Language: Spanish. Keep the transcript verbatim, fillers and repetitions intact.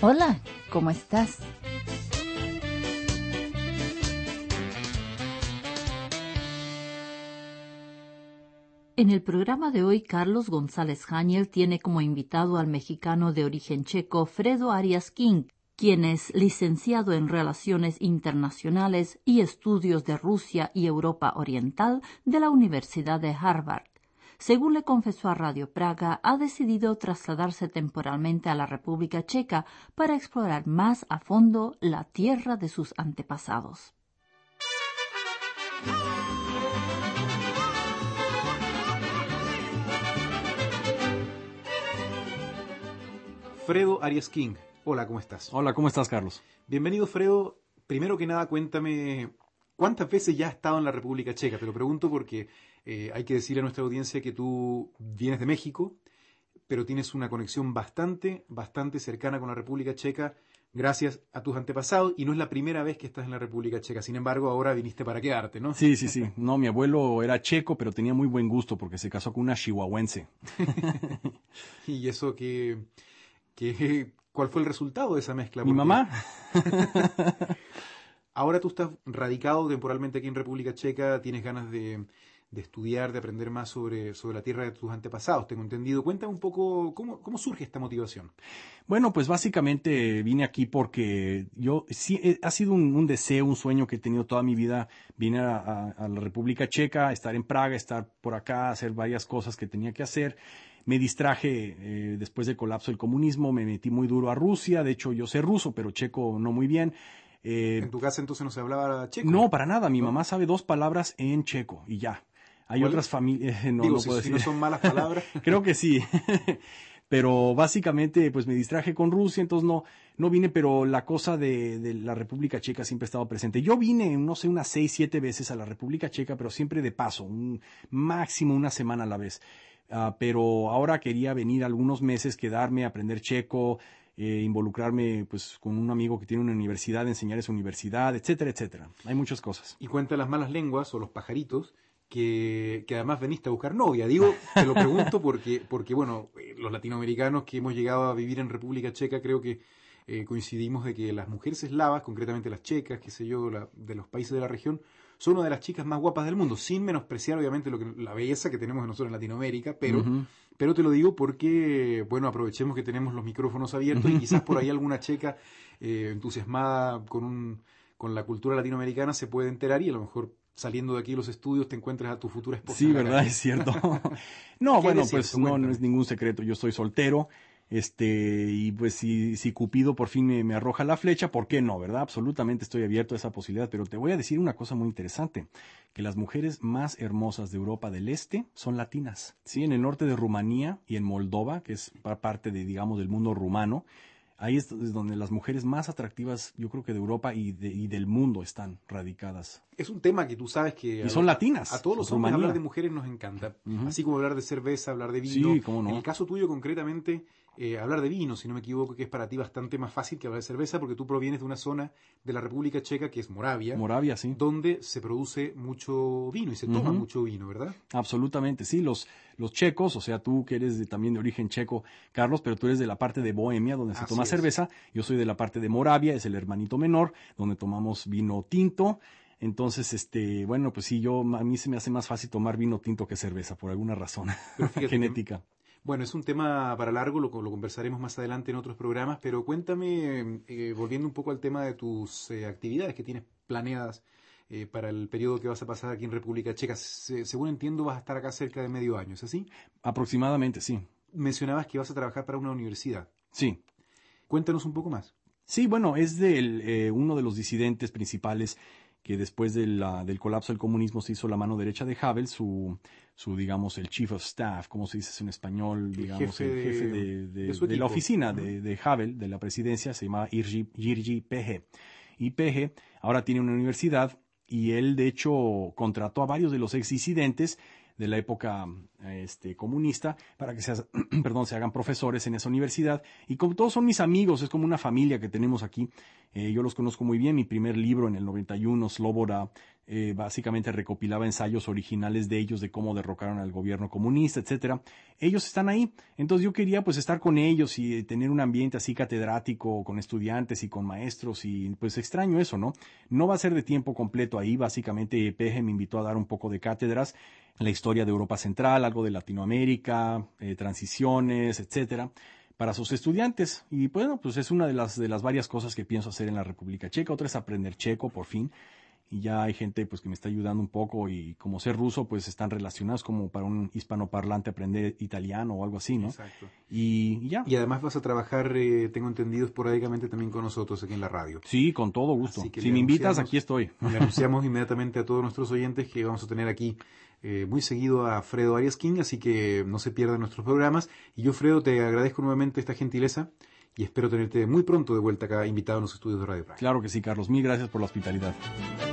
Hola, ¿cómo estás? En el programa de hoy, Carlos González Haniel tiene como invitado al mexicano de origen checo Fredo Arias King, quien es licenciado en Relaciones Internacionales y Estudios de Rusia y Europa Oriental de la Universidad de Harvard. Según le confesó a Radio Praga, ha decidido trasladarse temporalmente a la República Checa para explorar más a fondo la tierra de sus antepasados. Fredo Arias King, hola, ¿cómo estás? Hola, ¿cómo estás, Carlos? Bienvenido, Fredo. Primero que nada, cuéntame, ¿cuántas veces ya has estado en la República Checa? Te lo pregunto porque eh, hay que decirle a nuestra audiencia que tú vienes de México, pero tienes una conexión bastante, bastante cercana con la República Checa gracias a tus antepasados, y no es la primera vez que estás en la República Checa. Sin embargo, ahora viniste para quedarte, ¿no? Sí, sí, sí. No, mi abuelo era checo, pero tenía muy buen gusto porque se casó con una chihuahuense. Y eso que... que ¿cuál fue el resultado de esa mezcla? Mi Porque mamá. ahora tú estás radicado temporalmente aquí en República Checa, tienes ganas de, de estudiar, de aprender más sobre, sobre la tierra de tus antepasados, tengo entendido. Cuéntame un poco cómo, cómo surge esta motivación. Bueno, pues básicamente vine aquí porque yo, sí, eh, ha sido un, un deseo, un sueño que he tenido toda mi vida. Vine a, a, a la República Checa, estar en Praga, estar por acá, hacer varias cosas que tenía que hacer. Me distraje eh, después del colapso del comunismo, me metí muy duro a Rusia. De hecho, yo sé ruso, pero checo no muy bien. Eh, ¿En tu casa entonces no se hablaba checo? no, para nada. Mi ¿No? mamá sabe dos palabras en checo y ya. Hay ¿Cuál? otras familias, no, Digo, no si, puedo si decir. no son malas palabras. Creo que sí. Pero básicamente pues me distraje con Rusia, entonces no, no vine, pero la cosa de, de la República Checa siempre ha estado presente. Yo vine, no sé, unas seis, siete veces a la República Checa, pero siempre de paso, un máximo una semana a la vez. Uh, pero ahora quería venir algunos meses, quedarme, aprender checo, eh, involucrarme pues con un amigo que tiene una universidad, enseñar esa universidad, etcétera, etcétera. Hay muchas cosas. Y cuenta las malas lenguas o los pajaritos que, que además veniste a buscar novia. Digo, te lo pregunto porque, porque bueno, los latinoamericanos que hemos llegado a vivir en República Checa creo que eh, coincidimos de que las mujeres eslavas, concretamente las checas, qué sé yo, la, de los países de la región, son una de las chicas más guapas del mundo, sin menospreciar obviamente lo que, la belleza que tenemos nosotros en Latinoamérica, pero, uh-huh. pero te lo digo porque, bueno, aprovechemos que tenemos los micrófonos abiertos y quizás por ahí alguna checa eh, entusiasmada con, un, con la cultura latinoamericana se puede enterar y a lo mejor saliendo de aquí los estudios te encuentras a tu futura esposa. Sí, verdad, calle. Es cierto. No, bueno, pues cierto? no, no es ningún secreto, yo soy soltero. Este, y pues si, si Cupido por fin me, me arroja la flecha, ¿por qué no, verdad? Absolutamente estoy abierto a esa posibilidad, pero te voy a decir una cosa muy interesante, que las mujeres más hermosas de Europa del Este son latinas. Sí, en el norte de Rumanía y en Moldova, que es parte de, digamos, del mundo rumano, ahí es donde las mujeres más atractivas, yo creo que de Europa y, de, y del mundo están radicadas. Es un tema que tú sabes que... Y son a, latinas. A todos los hombres hablar de mujeres nos encanta. Uh-huh. Así como hablar de cerveza, hablar de vino. Sí, cómo no. En el caso tuyo concretamente, eh, hablar de vino, si no me equivoco, que es para ti bastante más fácil que hablar de cerveza, porque tú provienes de una zona de la República Checa que es Moravia. Moravia, sí. Donde se produce mucho vino y se toma uh-huh. mucho vino, ¿verdad? Absolutamente, sí. Los, los checos, o sea, tú que eres de, también de origen checo, Carlos, pero tú eres de la parte de Bohemia, donde se Así toma es. cerveza. Yo soy de la parte de Moravia, es el hermanito menor, donde tomamos vino tinto. Entonces, este, bueno, pues sí, yo, a mí se me hace más fácil tomar vino tinto que cerveza, por alguna razón genética. Que, bueno, es un tema para largo, lo, lo conversaremos más adelante en otros programas, pero cuéntame, eh, volviendo un poco al tema de tus eh, actividades que tienes planeadas eh, para el periodo que vas a pasar aquí en República Checa. Se, según entiendo, vas a estar acá cerca de medio año, ¿es así? Aproximadamente, sí. Mencionabas que vas a trabajar para una universidad. Sí. Cuéntanos un poco más. Sí, bueno, es del, eh, uno de los disidentes principales que después de la, del colapso del comunismo se hizo la mano derecha de Havel, su, su digamos, el chief of staff, como se dice en español, digamos, el jefe, el jefe de, de, de, de, de la oficina uh-huh. de, de Havel, de la presidencia, se llama Jirji Peje. Y Peje ahora tiene una universidad y él, de hecho, contrató a varios de los ex disidentes de la época este, comunista para que se, perdón, se hagan profesores en esa universidad. Y como todos son mis amigos, es como una familia que tenemos aquí. Eh, yo los conozco muy bien. Mi primer libro en el noventa y uno, Sloboda, Eh, básicamente recopilaba ensayos originales de ellos, de cómo derrocaron al gobierno comunista, etcétera. Ellos están ahí, entonces yo quería pues estar con ellos y tener un ambiente así catedrático, con estudiantes y con maestros, y pues extraño eso, ¿no? No va a ser de tiempo completo ahí, básicamente P G me invitó a dar un poco de cátedras, la historia de Europa Central, algo de Latinoamérica, eh, transiciones, etcétera, para sus estudiantes. Y bueno, pues es una de las, de las varias cosas que pienso hacer en la República Checa. Otra es aprender checo, por fin. Y ya hay gente pues que me está ayudando un poco, y como sé ruso pues están relacionados, como para un hispanoparlante aprender italiano o algo así, ¿no? Exacto. Y, y ya. Y además vas a trabajar, eh, tengo entendido, esporádicamente también con nosotros aquí en la radio. Sí, con todo gusto. Así que Si le me invitas, anunciamos- aquí estoy. Le anunciamos inmediatamente a todos nuestros oyentes que vamos a tener aquí eh, muy seguido a Fredo Arias King, así que no se pierdan nuestros programas. Y yo, Fredo, te agradezco nuevamente esta gentileza y espero tenerte muy pronto de vuelta acá invitado en los estudios de Radio Praga. Claro que sí, Carlos. Mil gracias por la hospitalidad.